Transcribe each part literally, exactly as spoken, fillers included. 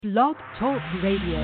Blog Talk Radio.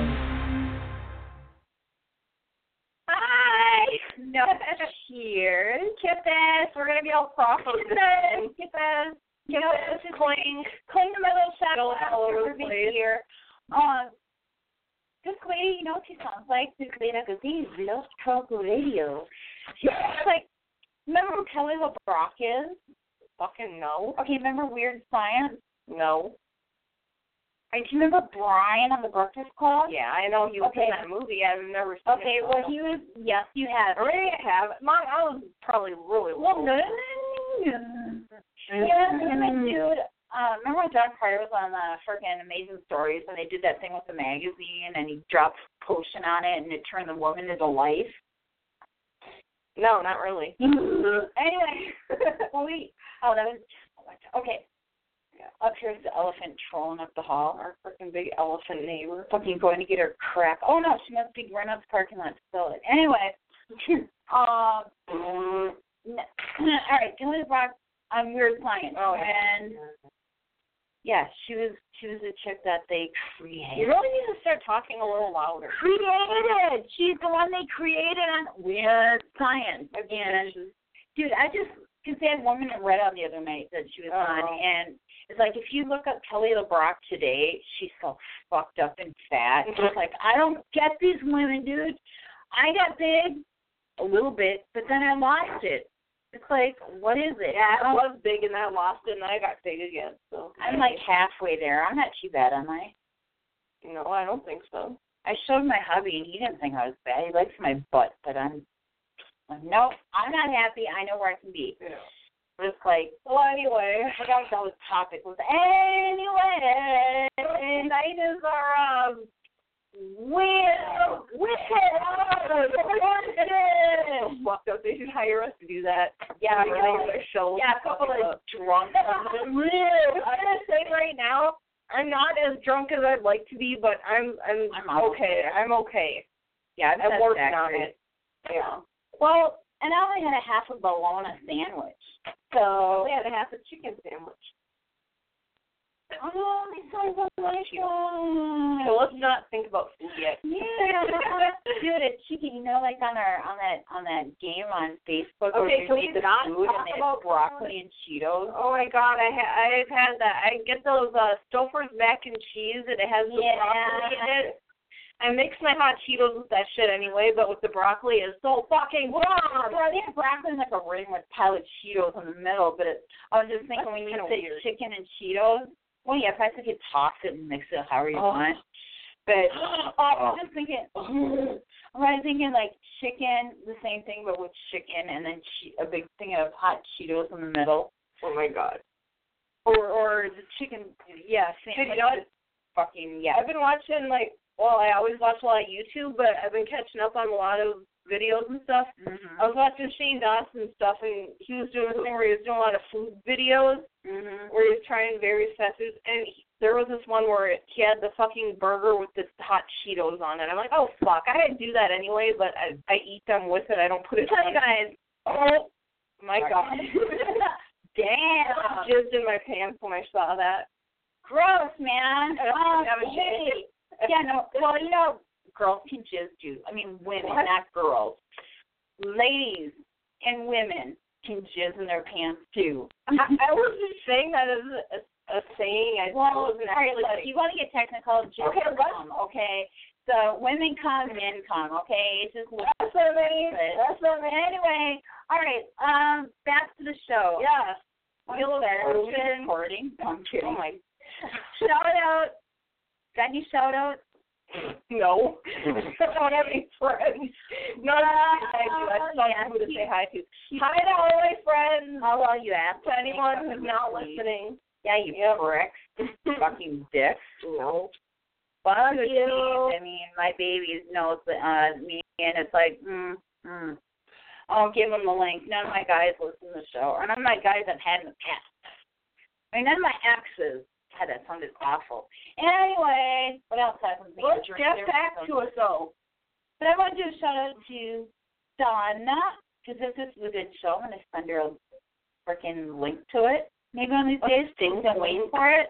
Hi! No, here. Kisses. We're going to be all proper. Kisses. Kisses. Kisses. Cling. Cling to my little shadow all over the place. Here. Um, this lady, you know what she sounds like? This lady goes, these Blog Talk Radio. She's like, remember who Kelly LeBrock is? Fucking no. Okay, remember Weird Science? No. And do you remember Brian on The Breakfast Club? Yeah, I know he was okay. in that movie. I've never seen okay, it. Okay, well, he was, yes, you have. I really have. Mom, I was probably really well, no, yeah, and then, dude, uh, remember when John Carter was on the freaking Amazing Stories and they did that thing with the magazine and he dropped potion on it and it turned the woman into life? No, not really. Anyway, well, we, oh, that was, okay. Up here's the elephant trolling up the hall. Our freaking big elephant neighbor. Fucking going to get her crack. Oh, no, she must be running up the parking lot to sell it. Anyway, um, all right, Kelly LeBrock on Weird Science. Oh, and, yeah, she was she was a chick that they created. You really need to start talking a little louder. Created! She's the one they created on Weird Science. And, dude, I just, because they had Woman in Red on the other night that she was oh. on, and it's like, if you look up Kelly LeBrock today, she's so fucked up and fat. And it's like, I don't get these women, dude. I got big a little bit, but then I lost it. It's like, what is it? Yeah, I was big and I lost it, and I got big again. So I'm like halfway there. I'm not too bad, am I? No, I don't think so. I showed my hubby, and he didn't think I was bad. He likes my butt, but I'm, like, nope, I'm not happy. I know where I can be. Yeah. It's like, well, anyway, I forgot what that was topic was. Anyway, tonight is our, um, Will, Will, walked up, they should hire us to do that. Yeah, we can their show. Yeah, a couple of drunk. I'm gonna say right now, I'm not as drunk as I'd like to be, but I'm, I'm, I'm okay. I'm okay. Yeah, I'm, I'm working on it. Yeah. Well, and I only had a half a bologna sandwich. So I had a half a chicken sandwich. Oh, they sound so delicious. So let's not think about food yet. Yeah, dude, it's cheeky. You know, like on our on that on that game on Facebook. Okay, can we not food talk and about broccoli and Cheetos? Oh my God, I ha- I've had that. I get those uh, Stouffer's mac and cheese, and it has the yeah. broccoli in it. I mix my hot Cheetos with that shit anyway, but with the broccoli, it's so fucking bomb. Well, they have broccoli in like a ring with pile of Cheetos in the middle, but it, I was just thinking That's when you say weird. Chicken and Cheetos, well, yeah, if I could toss it and mix it however you oh. want. But oh, I was just thinking, oh, I was thinking like chicken, the same thing, but with chicken, and then che- a big thing of hot Cheetos in the middle. Oh my God. Or or the chicken, yeah, same. Hey, like, you know what? Fucking yeah. I've been watching like. Well, I always watch a lot of YouTube, but I've been catching up on a lot of videos and stuff. Mm-hmm. I was watching Shane Dawson stuff, and he was doing a thing where he was doing a lot of food videos, mm-hmm. where he was trying various fast foods, and he, there was this one where he had the fucking burger with the hot Cheetos on it. I'm like, oh, fuck, I do that anyway, but I, I eat them with it. I don't put it on. You guys, oh, my God. Damn. I jizzed in my pants when I saw that. Gross, man. Oh, hey. Yeah, no, well, you know, girls can jizz too. I mean, women, what? Not girls. Ladies and women can jizz in their pants too. I, I was just saying that as a, a, a saying. I well, all right, look, if you want to get technical, jizz okay, come, okay? So women come, men come, okay? It's just that's what I mean. That's what I mean. Anyway, all right, um, back to the show. Yeah. Feel better. We're recording. I'm kidding. Oh, my. Shout out. Got any shout-outs? No. I don't have any friends. No, no, no. I do. I just don't know who to say hi to. Hi to all my friends. Oh, well, you asked. To anyone who's not listening. Yeah, you yep. pricks. Fucking dicks. No. Fuck you. I mean, my baby knows uh, me, and it's like, mm, mm. I'll give them the link. None of my guys listen to the show. Or none of my guys I've had in the past. I mean, none of my exes. God, that sounded awful. Anyway, what else happened? Let's get back to us, though. But I want to do a shout-out to Donna, because if this is a good show, I'm going to send her a freaking link to it. Maybe one of these days, things and waiting for it.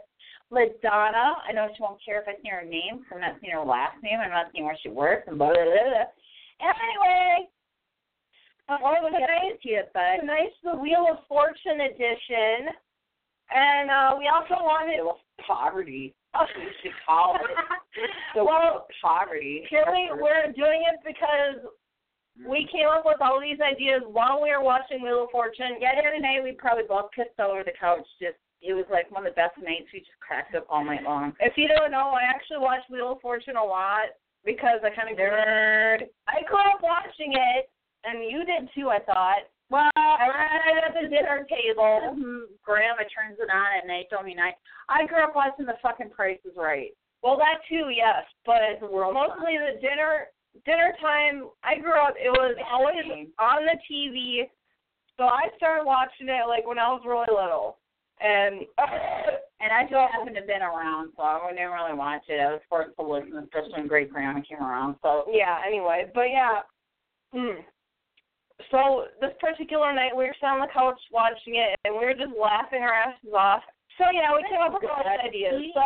LaDonna. I know she won't care if I say her name because I'm not saying her last name. I'm not saying where she works and blah, blah, blah, blah. Anyway, I'm all going to get to it, but tonight's the Wheel of Fortune edition. And uh, we also wanted... Poverty. We should call it. The well, poverty. Kelly, we're doing it because we came up with all these ideas while we were watching Wheel of Fortune. Yeah, the other night we probably both pissed all over the couch. Just it was like one of the best nights. We just cracked up all night long. If you don't know, I actually watched Wheel of Fortune a lot because I kind of nerd. I grew up watching it, and you did too, I thought. Well, I read at the dinner table. Mm-hmm. Grandma turns it on at night. Don't mean I. I grew up watching The Fucking Price is Right. Well, that too, yes, but the world mostly the dinner dinner time. I grew up. It was always on the T V, so I started watching it like when I was really little, and and I just happened to have been around, so I didn't really watch it. I was forced to listen, especially when great grandma came around. So yeah. Anyway, but yeah. Mm. So this particular night, we were sitting on the couch watching it, and we were just laughing our asses off. So yeah, we came up with all these ideas. So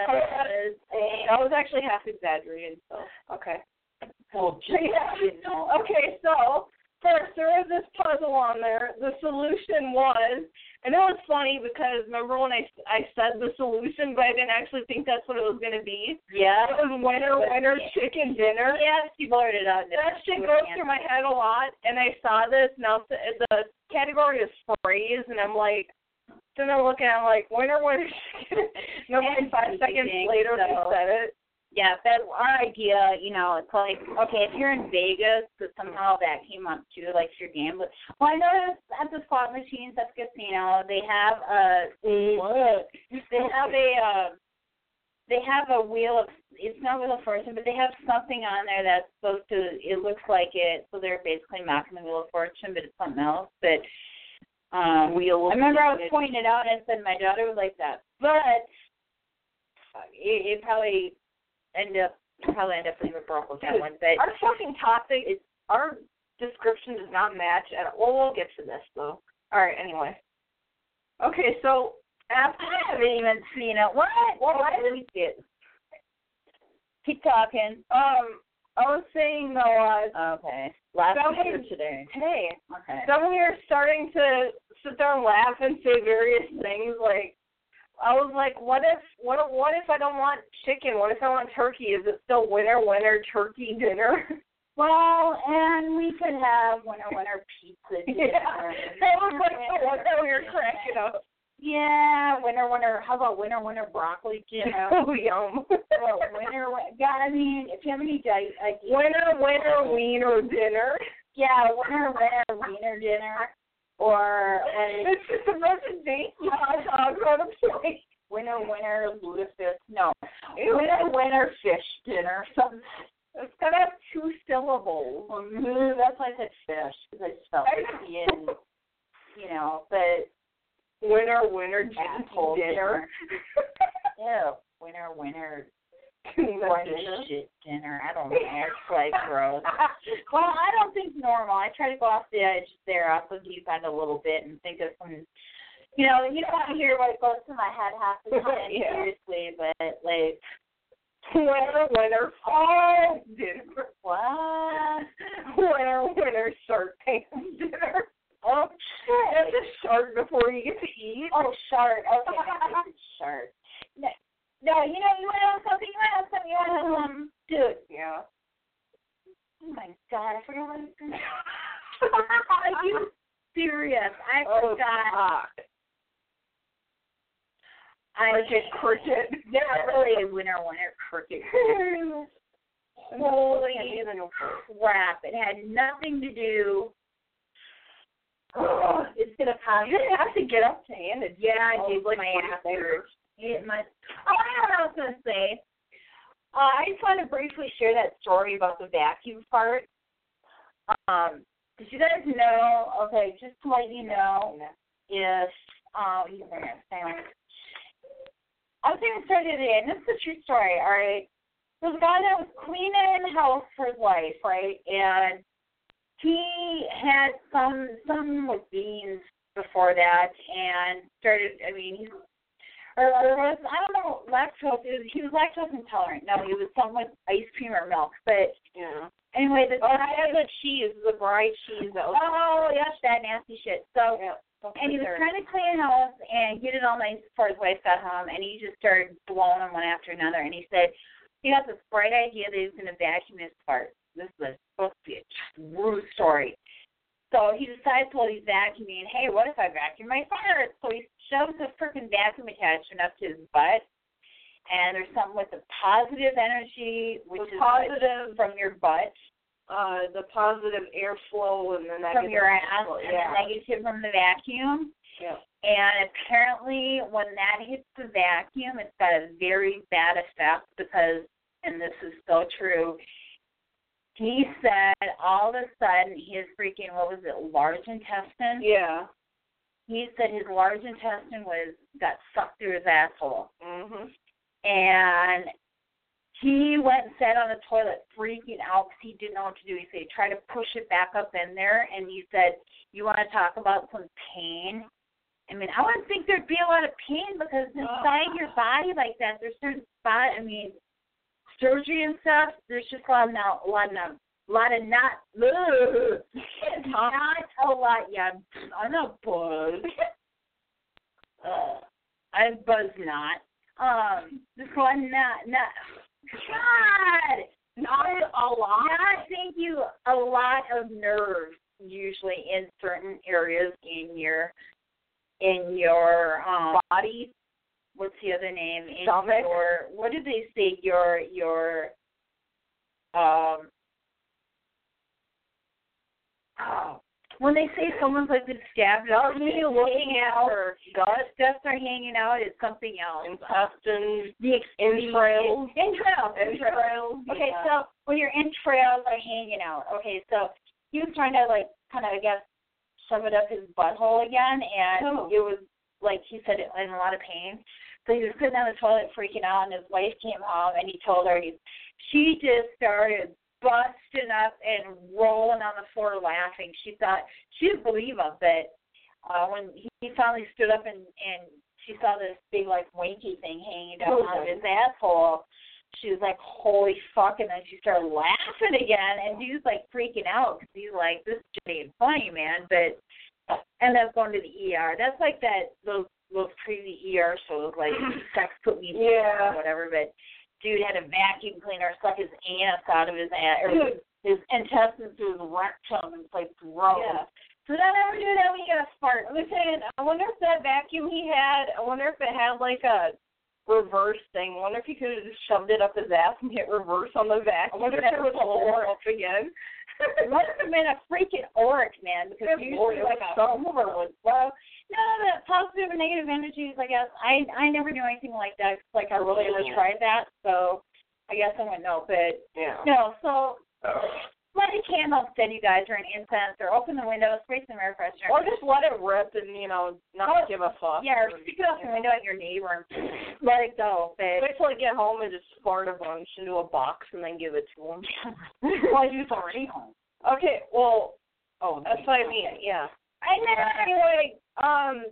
I was actually half exaggerating. So okay. Oh, okay, so first there was this puzzle on there. The solution was, and it was funny because remember when I, I said the solution, but I didn't actually think that's what it was going to be. Yeah. It was winner, winner, chicken dinner. Yeah, she blurted it out. That shit goes through my head a lot, and I saw this, now the category is phrase, and I'm like, then I'm looking at it, I'm like, winner, winner, chicken. No, like five seconds later, they said it. Yeah, that our idea, you know, it's like, okay, if you're in Vegas, because somehow that came up too, like if you're gambling. Well, I noticed at the slot machines at the casino, they have a, what? They have a, uh, they have a wheel of, it's not Wheel of Fortune, but they have something on there that's supposed to, it looks like it, so they're basically mocking the Wheel of Fortune, but it's something else. But um, wheel I remember I was pointing it out and I said my daughter would like that, but it, it probably, End up probably end up leaving broke with that one. But our fucking topic is our description does not match at all. Well, we'll get to this though. All right. Anyway. Okay. So after I haven't even seen it. What? Well, okay, let me see it. Keep talking. Um, I was saying though. Uh, okay. Last so year today. Today. Okay. So we are starting to sit there and laugh and say various things like. I was like, what if what if, what if I don't want chicken? What if I want turkey? Is it still winter, winter, turkey dinner? Well, and we could have winter, winter pizza dinner. Yeah, that was like the one that we were cracking up. Yeah, winter, winter. How about winter, winter broccoli dinner? Oh, yum. Oh, winter, winter. God, I mean, if you have any ideas. Winter, winter, wiener dinner. Yeah, winter, winter, wiener dinner. Or a, it's just a bunch of dates hot dogs on a plate. Winter, winter, lutefisk. No, winter, winter fish dinner. So it's gotta have two syllables. That's why I said fish because I just felt risky and you know. But winter, winter, asshole dinner. Ew, winter, winter. White shit dinner. I don't know. It's like gross. Well, I don't think normal. I try to go off the edge there, off the deep end a little bit, and think of some. You know, you don't want to hear what goes through my head half the time, yeah. seriously, but like. Winter, winter, fall dinner. What? Winter, winter, shark tank dinner. Oh shit! You have to shark before you get to eat. Oh, shark. Okay, shark. No. No, you know, you want to have something, you want to have something, you want to have some, dude. Yeah. Oh, my God, I forgot what I was going to say. Are you serious? I oh, forgot. Fuck. I cricket, cricket. Not really a winner, winner, cricket. Holy crap. It had nothing to do. Oh, it's going to pop. You didn't have to get up to hand it. Yeah, I oh, did like my ass hurt. It must. Oh, I know what I was going to say. Uh, I just want to briefly share that story about the vacuum fart. Um, did you guys know? Okay, just to let you know, if um, you can silence. I was going to start it in. This is a true story. All right. There's a guy that was cleaning the house for his wife, right? And he had some some with beans before that, and started. I mean, he's. or, or was, I don't know, lactose. It was, he was lactose intolerant. No, he was something with ice cream or milk. But yeah. Anyway, the oh, I had the cheese, the bride cheese. That was oh, yes, that nasty shit. So, yeah, and he was trying to clean house and get it all nice before his wife got home, and he just started blowing them one after another. And he said he got this bright idea that he was going to vacuum his farts. This was supposed to be a true story. So he decides while he's vacuuming, hey, what if I vacuum my farts? So he shoves a freaking vacuum attachment up to his butt. And there's something with the positive energy, which the is positive from your butt. Uh, the positive airflow and the negative from your ass, airflow, and yeah. the negative from the vacuum. Yeah. And apparently, when that hits the vacuum, it's got a very bad effect because, and this is so true, he said all of a sudden his freaking, what was it, large intestine? Yeah. He said his large intestine was got sucked through his asshole. Mhm. And he went and sat on the toilet freaking out because he didn't know what to do. He said he tried to push it back up in there, and he said, you want to talk about some pain? I mean, I wouldn't think there'd be a lot of pain because inside your body like that, there's certain spots, I mean, surgery and stuff, there's just a lot of, not, a lot of, a lot of not, ugh, not a lot, yeah, I'm not buzzed. uh, I'm buzzed not. Um, this one, not, not, God, not a lot. Not, thank you, a lot of nerves usually in certain areas in your, in your um, body. What's the other name? In Stomach. your, what did they say? Your, your, um, oh. When they say someone's like been stabbed up, me looking at her gut, guts are hanging out, it's something else. Intestines, the entrails. Entrails. Entrails. Okay, yeah. so when your entrails are hanging out, okay, so he was trying to, like, kind of, I guess, shove it up his butthole again, and oh. it was, like he said, in a lot of pain. So he was sitting on the toilet freaking out, and his wife came home, and he told her, he, she just started busting up and rolling on the floor laughing. She thought, she didn't believe him, but uh, when he finally stood up and, and she saw this big, like, wanky thing hanging down out of his asshole, she was like, holy fuck, and then she started laughing again, and he was, like, freaking out because he's like, this shit ain't funny, man, but ended up going to the E R. That's like that, those, those crazy E R shows, like, Sex Put Me Down yeah. or whatever, but dude had a vacuum cleaner suck his ass out of his ass, or his intestines through his rectum, and it's like gross. Yeah. So don't ever do that when you got a fart. I was saying, I wonder if that vacuum he had, I wonder if it had like a reverse thing. I wonder if he could have just shoved it up his ass and hit reverse on the vacuum. I wonder if it was a war up again. It must have been a freaking Oryx, man, because usually like a silver would flow. No, the positive and negative energies, I guess. I I never knew anything like that. Like, I really never tried that, so I guess I wouldn't know. But, yeah. no, so light a candle instead, you guys, or an incense, or open the window, spray some air freshener. Or just let it rip and, you know, not oh, give a fuck. Yeah, or stick it out the window at your neighbor and let it go. But wait till I get home and just fart a bunch into a box and then give it to him. Well, you're already home. Okay, well, oh, that's what I mean, yeah. I know. Anyway, um,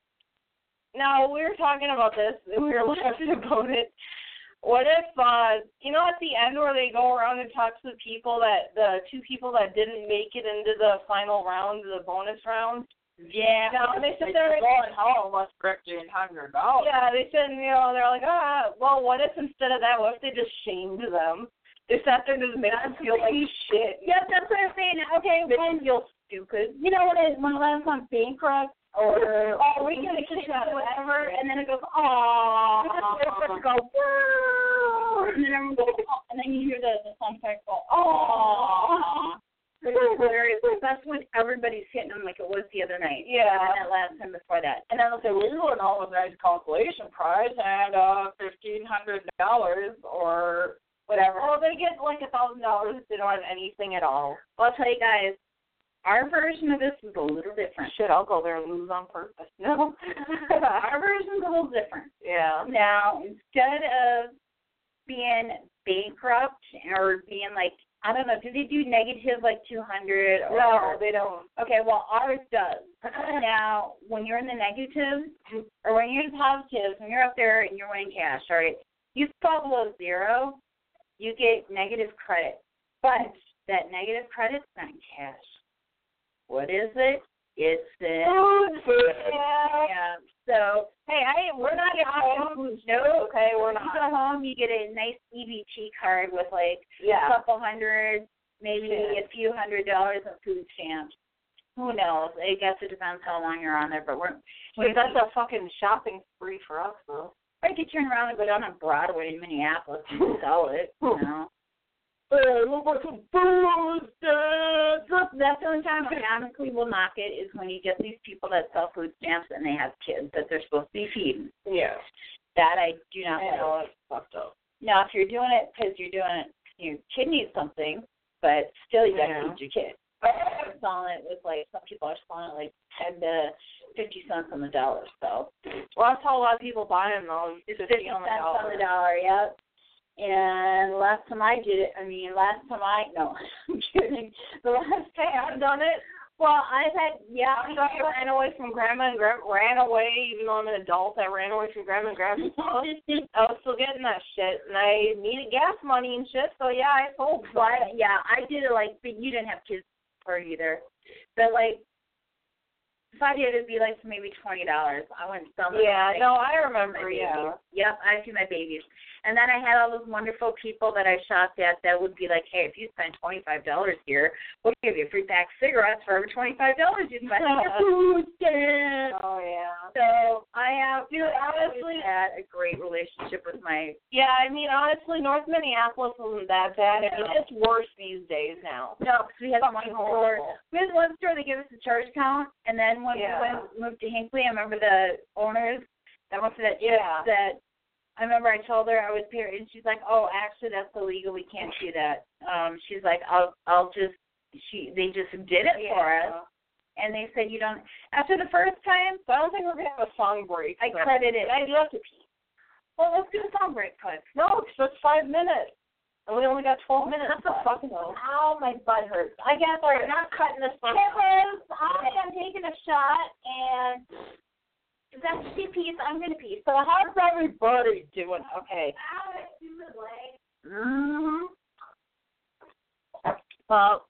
now we were talking about this, and we were laughing about it. What if, uh, you know, at the end where they go around and talk to the people that, the two people that didn't make it into the final round, the bonus round? Yeah. Now, they said they're going home, let's fifteen hundred dollars. Yeah, they said, you know, they're like, ah, well, what if instead of that, what if they just shamed them? They sat there and just made them feel like shit. Yep, that's what I'm saying. Okay, they when feel stupid. You know when it when I was on bankrupt or oh, we get a kick out of whatever, and then it goes, oh, and go, whoa, and then everyone goes, oh, and then you hear the, the sound effect go, oh. It's hilarious. That's when everybody's hitting them like it was the other night. Yeah. And that last time before that. And then they'll say, well, we went home with a nice consolation prize and uh, fifteen hundred dollars or whatever. Oh, they get like a thousand dollars if they don't have anything at all. Well, I'll tell you guys, our version of this is a little different. Shit, I'll go there and lose on purpose. No. Our version's a little different. Yeah. Now, instead of being bankrupt or being like I don't know, do they do negative like two hundred? Or, no, they don't. Okay, well, ours does. Now, when you're in the negatives, or when you're in positives, when you're up there and you're winning cash, all right, you fall below zero, you get negative credit. But that negative credit's not cash. What is it? It's the food. Yeah. yeah. So, hey, I we're not talking food. No, okay, we're not. You go home, you get a nice E B T card with like yeah. a couple hundred, maybe yeah. a few hundred dollars of food stamps. Who knows? I guess it depends how long you're on there, but we're. Wait, that's a fucking shopping spree for us, though. I could turn around and go down on Broadway in Minneapolis and sell it, you know. Hey, look at some food stamps. That's the only time I honestly will knock it is when you get these people that sell food stamps and they have kids that they're supposed to be feeding. Yeah. That I do not I like. know, it's fucked up. Now, if you're doing it because you're doing it, your kid needs something, but still you got to yeah. feed your kid. I'm selling it with like, some people are selling it like ten to fifty cents on the dollar, so. Well, that's how a lot of people buy them, though. It's fifty cents on the dollar, yep. And last time I did it, I mean, last time I, no, I'm kidding. The last time I've done it. Well, I've had, yeah. I ran away from grandma and grandma, ran away, even though I'm an adult, I ran away from grandma and grandma. I was still getting that shit, and I needed gas money and shit, so yeah, I sold. But, yeah, I did it like, but you didn't have kids for either. But, like, if I did, it'd be like maybe twenty dollars. I wouldn't sell them. Yeah, no, I remember, yeah. Yep, I do my babies. And then I had all those wonderful people that I shopped at that would be like, hey, if you spend twenty-five dollars here, we'll give you a free pack of cigarettes for every twenty-five dollars you spend on your food stamp. Oh, yeah. So I have, dude, honestly, had a great relationship with my... Yeah, I mean, honestly, North Minneapolis isn't that bad. I mean, it's worse these days now. No, because we had one store. We had one store that gave us a charge account, and then when yeah. we went, moved to Hinckley, I remember the owners that went to that yeah. that I remember I told her I would pay her, and she's like, "Oh, actually, that's illegal. We can't do that." Um, she's like, "I'll, I'll just." She, they just did it yeah. for us, and they said you don't. After the first time, so I don't think we're gonna have a song break. I credited. I do have to pee. Well, let's do a song break, quick. No, it's just five minutes, and we only got twelve minutes. That's a fucking. Ow, my butt hurts. I guess we're not cutting this one. I am taking a shot and. That's she pees, I'm going to pee. So how's everybody doing? Okay. Mm-hmm. Well,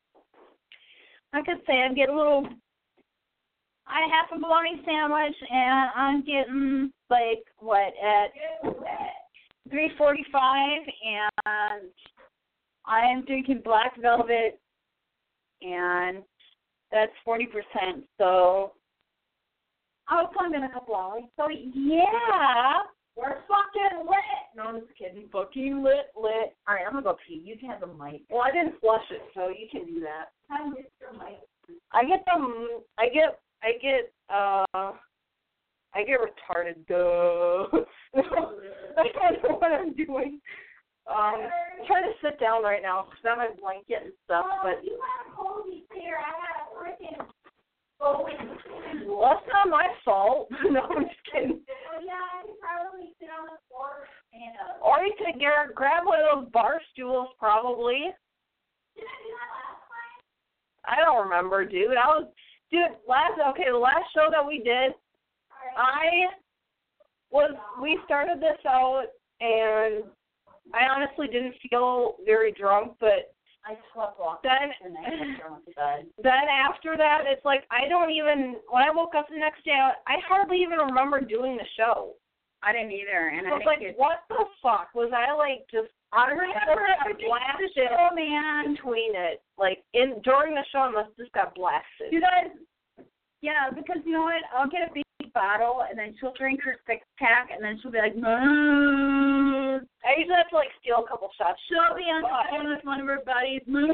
I could say I'm getting a little, I have a bologna sandwich, and I'm getting, like, what, at three forty-five, and I'm drinking black velvet, and that's forty percent, so... I was only been a couple hours. So, yeah, we're fucking lit. No, I'm just kidding. Fucking lit, lit. All right, I'm going to go pee. You can have the mic. Well, I didn't flush it, so you can do that. I get your mic. I get them, I get, I get, uh, I get retarded. Duh. I don't know what I'm doing. Um, I'm trying to sit down right now because I have my blanket and stuff, oh, but. You got a cold here. I got a freaking. Well, that's not my fault. No, I'm just kidding. Well, yeah, I could probably sit on the floor. And, uh, or you could get, grab one of those bar stools, probably. Did I do that last time? I don't remember, dude. I was, dude, last, okay, the last show that we did, right. I was, we started this out, and I honestly didn't feel very drunk, but I slept walk. Then, then after that, it's like I don't even. When I woke up the next day, I hardly even remember doing the show. I didn't either, and I was was like, it, "What the fuck was I like?" Just I remember I blasted oh man between it, like in during the show, I must just got blasted. You guys, yeah, because you know what? I'll get a big bottle, and then she'll drink her six pack, and then she'll be like, "Mmm." I usually have to like steal a couple shots. She'll be on the phone with one of her buddies. Mmm,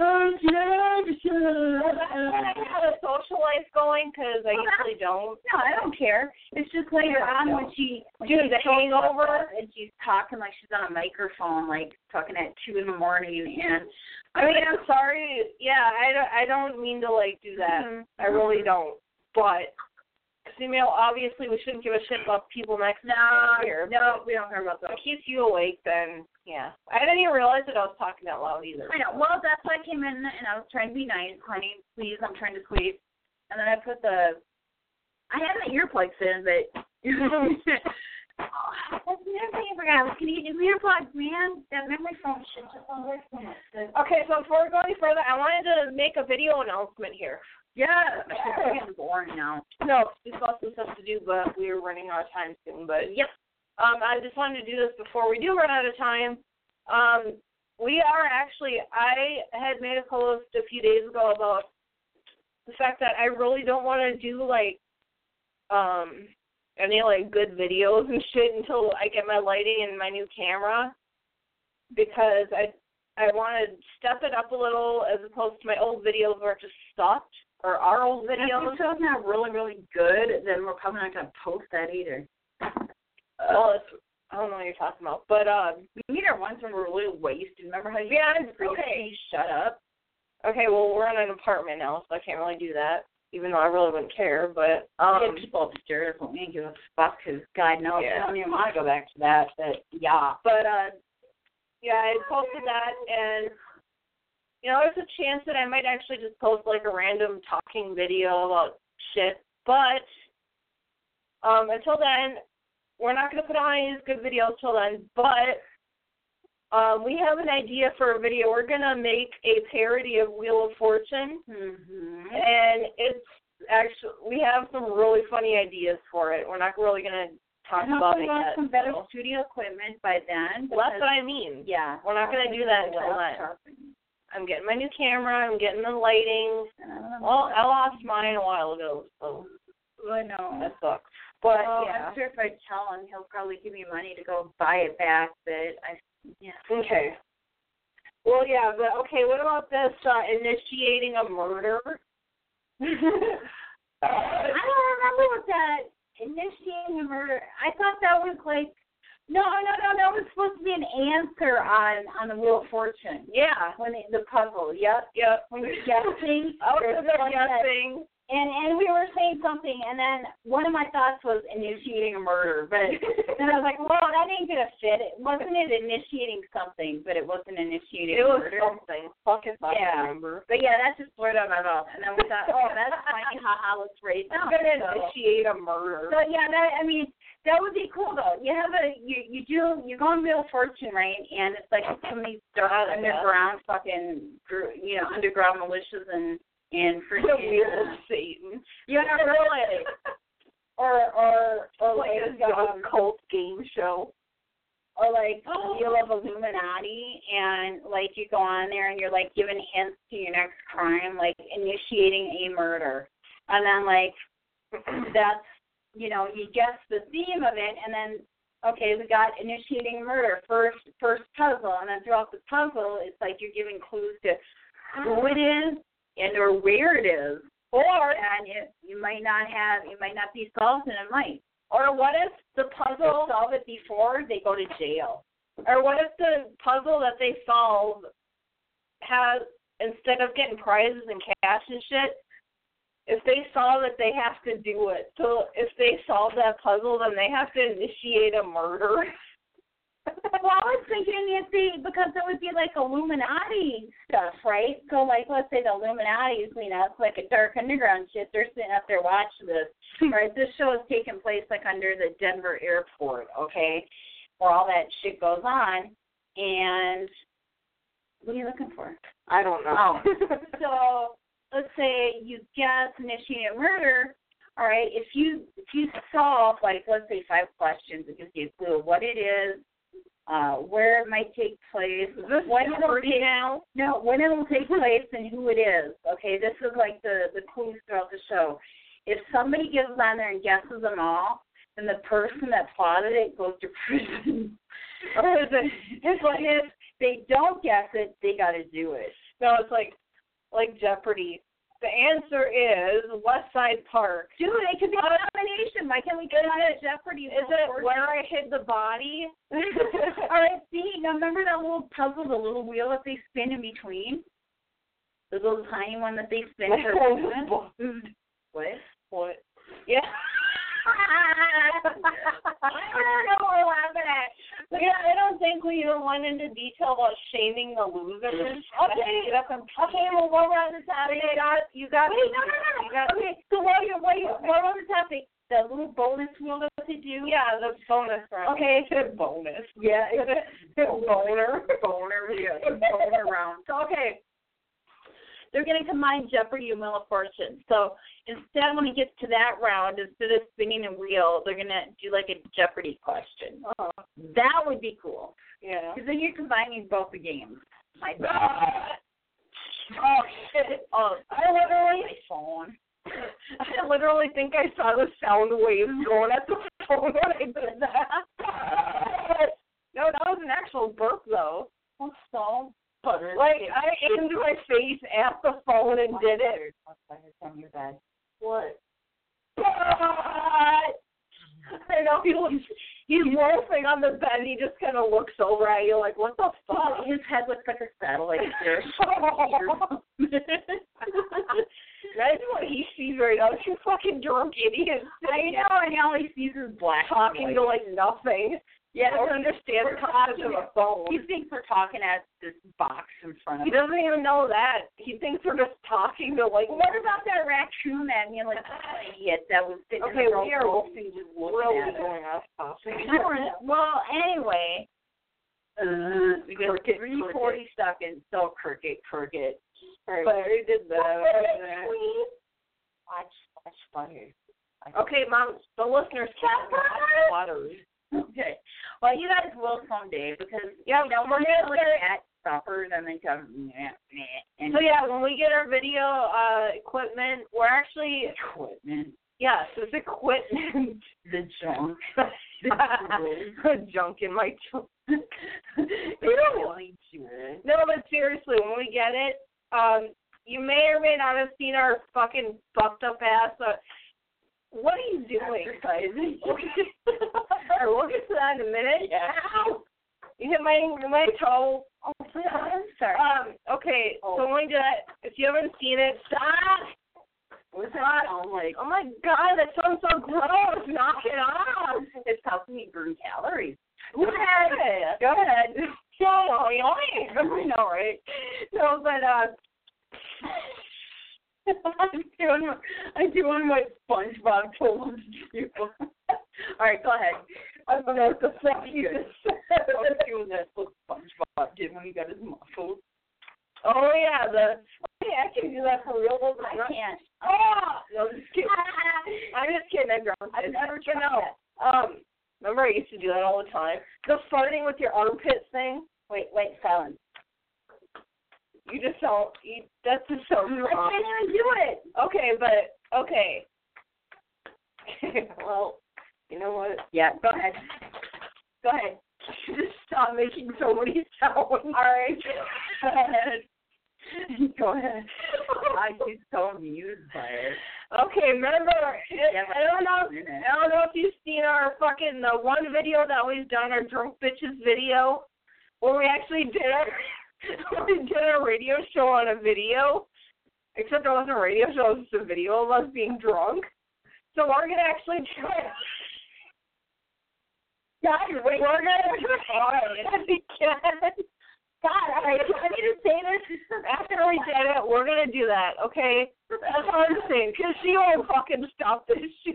I have a social life going because I usually don't. No, I don't care. It's just later on when she when dude the hangover and she's talking like she's on a microphone, like talking at two in the morning, and I mean I'm sorry. Yeah, I don't I don't mean to like do that. Mm-hmm. I really don't. But. You know, obviously we shouldn't give a shit about people next no, year. No, we don't care about that. If it keeps you awake, then, Yeah. I didn't even realize that I was talking out loud either. I know. Well, that's why I came in and I was trying to be nice. Honey, please, I'm trying to sleep. And then I put the, I had my earplugs in, but, oh, that's another thing I forgot. I was going to get new earplugs, man. That memory foam shit just won't work for me. Okay, so before we go any further, I wanted to make a video announcement here. Yeah, it's getting boring now. No, we've got some stuff to do, but we're running out of time soon. But yep, um, I just wanted to do this before we do run out of time. Um, we are actually, I had made a post a few days ago about the fact that I really don't want to do like um any like good videos and shit until I get my lighting and my new camera, because I I want to step it up a little as opposed to my old videos where it just stopped. Or our old videos. If the show's not really, really good, then we're probably not going to post that either. Uh, well, it's, I don't know what you're talking about. But, um, we need our ones when we're really wasted. Remember how you yeah, okay. Shut up. Okay, well, we're in an apartment now, so I can't really do that, even though I really wouldn't care. But, um. We have people upstairs won't make you a fuck, because God knows yeah. I don't even want to go back to that. But, yeah. But, uh, yeah, I posted that, and. You know, there's a chance that I might actually just post, like, a random talking video about shit. But um, until then, we're not going to put on any of these good videos till then. But um, we have an idea for a video. We're going to make a parody of Wheel of Fortune. Mm-hmm. And it's actually, we have some really funny ideas for it. We're not really going to talk and about it yet. yet. Some better so. studio equipment by then. Well, that's what I mean. Yeah. We're not going to do that until then. I'm getting my new camera. I'm getting the lighting. Well, I lost mine a while ago, so I know that sucks. But well, yeah. I'm sure if I tell him, he'll probably give me money to go buy it back. But I, yeah. Okay. Well, yeah, but okay. What about this uh, initiating a murder? I don't remember what that initiating a murder. I thought that was like. No, no, no, that was supposed to be an answer on, on the Wheel of Fortune. Yeah. When the, the puzzle, yep. Yep. When you're guessing. I was guessing. And and we were saying something, and then one of my thoughts was initiating a murder. But then I was like, well, that ain't going to fit. It wasn't it initiating something, but it wasn't initiating it murder. It was something. Fuck if I yeah. remember. But yeah, that's just word on my mouth. And then we thought, oh, that's funny. Haha, let's rate I'm going to initiate a murder. So, yeah, that, I mean, that would be cool, though. You have a, you, you do, you go on Wheel of Fortune, right? And it's like some of these dark underground fucking, you know, underground militias and, and freaking. The Wheel of Satan. Yeah, really. or, or, or like, like a um, cult game show. Or like oh. Wheel of Illuminati, and like you go on there and you're like giving hints to your next crime, like initiating a murder. And then like, that's, you know, you guess the theme of it, and then, okay, we got initiating murder, first first puzzle, and then throughout the puzzle, it's like you're giving clues to who it is and or where it is. Or, and you, you might not have, it might not be solved, and it might. Or what if the puzzle, they solve it before they go to jail? Or what if the puzzle that they solve has, instead of getting prizes and cash and shit, if they solve it, they have to do it. So if they solve that puzzle, then they have to initiate a murder. Well, I was thinking if they, because it would be like Illuminati stuff, right? So, like, let's say the Illuminati is, you know, it's like a dark underground shit. They're sitting up there watching this, right? This show is taking place, like, under the Denver airport, okay, where all that shit goes on. And what are you looking for? I don't know. Oh. So, let's say you guess initiate a murder. All right, if you if you solve, like, let's say five questions, it gives you a clue of what it is, uh, where it might take place, when it'll take, now? No, when it'll take place and who it is. Okay, this is like the, the clues throughout the show. If somebody gets on there and guesses them all, then the person that plotted it goes to prison. Or is it, it's like if they don't guess it, they got to do it. No, it's like like Jeopardy. The answer is West Side Park. Dude, it could be a combination. Why can't we get on a Jeopardy? Is it where I hid the body? All right, see, now remember that little puzzle, the little wheel that they spin in between? The little tiny one that they spin for movement? What? What? Yeah. I don't know what we're laughing at. Yeah, I don't think we even went into detail about shaming the losers. Okay, Get up and okay, well, while we're on the topic, you got, you got. Wait, no, no, no, no. Got, okay, so while you're, while you're, while we're on the topic, the little bonus wheel that they do. Yeah, the bonus round. Okay. bonus. Yeah, it's a boner. Boner, yeah. Boner round. So, okay. They're going to combine Jeopardy and Wheel of Fortune. So instead, when it gets to that round, instead of spinning a wheel, they're going to do like a Jeopardy question. Uh-huh. That would be cool. Yeah. Because then you're combining both the games. My Oh, shit. Oh, I literally, my phone. I literally think I saw the sound waves going at the phone when I did that. No, that was an actual burp, though. Oh, so butter. Like, I aimed my face at the phone and did it. On your bed. What? I know he looks, he's wolfing on the bed and he just kind of looks over at you like, what the fuck? His head looks like a satellite dish. That's what he sees right now. You fucking drunk idiot. I know, and he only sees his black talking to like nothing. Yeah, I don't understand the concept of a phone. He thinks we're talking at this box in front of He him. doesn't even know that. He thinks we're just talking to like. What about that raccoon that you know, like idiot that was sitting Okay, in the we are wolfing just looking really at it. going off topic. Well, anyway, uh, we got Cricket, three cricket. forty seconds. So cricket, cricket. Right. But I did that. Watch, That's funny. Okay, Mom, the listeners can't watch water. Okay. Well, you guys will someday because Yeah, you know we're gonna look at supper, then they come. And So yeah, when we get our video uh, equipment, we're actually equipment, yes, it's equipment. the junk, The junk in my junk. they don't really do it. No, but seriously, when we get it, um, you may or may not have seen our fucking fucked up ass. Uh, what are you doing? Exercising. Alright, we'll get to that in a minute. Yeah. Ow! You hit my my toe. Oh, I'm sorry. Um. Okay. Oh. So when we do that, if you haven't seen it, stop. What's that sound like? Oh my God, that sounds so gross. Knock it off. It's helping me burn calories. Go ahead. Go ahead. No, you ain't. I know, right? No, but uh. I'm doing my, I'm doing my SpongeBob pose. All right, go ahead. I'm gonna have to fuck you. I'm doing that look SpongeBob did when he got his muscles. Oh yeah, the yeah, I can do that for real. I can't. Oh, no, just kidding. I'm just kidding. I ground. I've never tried no. that. Um, remember I used to do that all the time. The farting with your armpits thing. Wait, wait, silence. You just don't. You, that's just so wrong. I can't even do it. Okay, but okay. Well, you know what? Yeah, go ahead. Go ahead. Just stop making so many sounds. All right. Go ahead. Go ahead. I'm just so amused by it. Okay, remember, Yeah, I don't know, minute. I don't know if you've seen our fucking, the one video that we've done, our Drunk Bitches video, where we actually did our, we did our radio show on a video, except it wasn't a radio show, it was just a video of us being drunk. So we're going to actually try it. God, wait. We're going to try it again. God, all right. I need to say this. After we did it, we're going to do that, okay? That's all I'm saying, because she won't fucking stop this shit.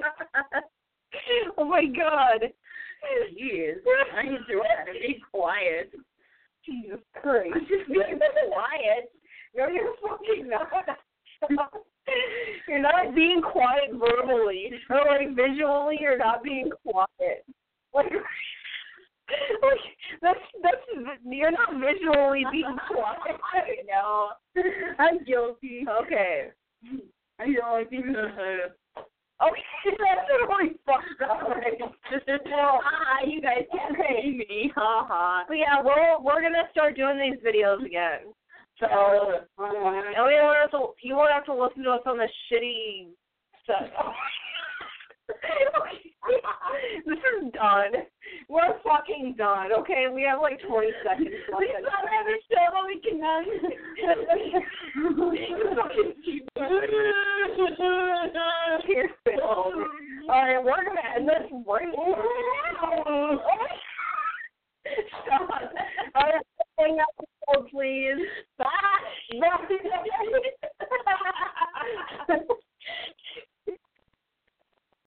Oh, my God. Jeez. I need to try to be quiet. Jesus Christ. I'm just being quiet. No, you're fucking not. You're not being quiet verbally. Or, like, visually, you're not being quiet. Like, like that's, that's, you're not visually being quiet. I know. I'm guilty. Okay. I don't like even the Okay, that's really fucked up. Ah, you guys can't see me. Ha ha. But yeah, we're we're gonna start doing these videos again. So Uh, and we won't have to, you won't have to listen to us on the shitty stuff. This is done. We're fucking done. Okay, we have like twenty seconds left. We still have a show that we can All right, we're gonna end this right now.